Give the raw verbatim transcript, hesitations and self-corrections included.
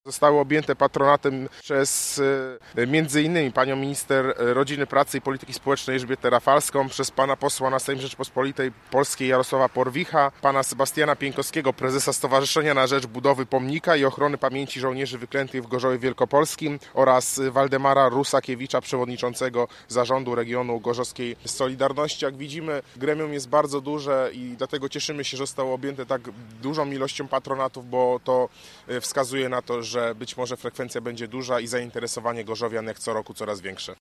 Zostały objęte patronatem przez między innymi panią minister rodziny, pracy i polityki społecznej Elżbietę Rafalską, przez pana posła na Sejm Rzeczypospolitej Polskiej Jarosława Porwicha, pana Sebastiana Pieńkowskiego, prezesa Stowarzyszenia na Rzecz Budowy Pomnika i Ochrony Pamięci Żołnierzy Wyklętych w Gorzowie Wielkopolskim oraz Waldemara Rusakiewicza, przewodniczącego Zarządu Regionu Gorzowskiej Solidarności. Jak widzimy, gremium jest bardzo duże i dlatego cieszymy się, że zostało objęte tak dużą ilością patronatów, bo to wskazuje na to, że być może frekwencja będzie duża i zainteresowanie gorzowian jak co roku coraz większe.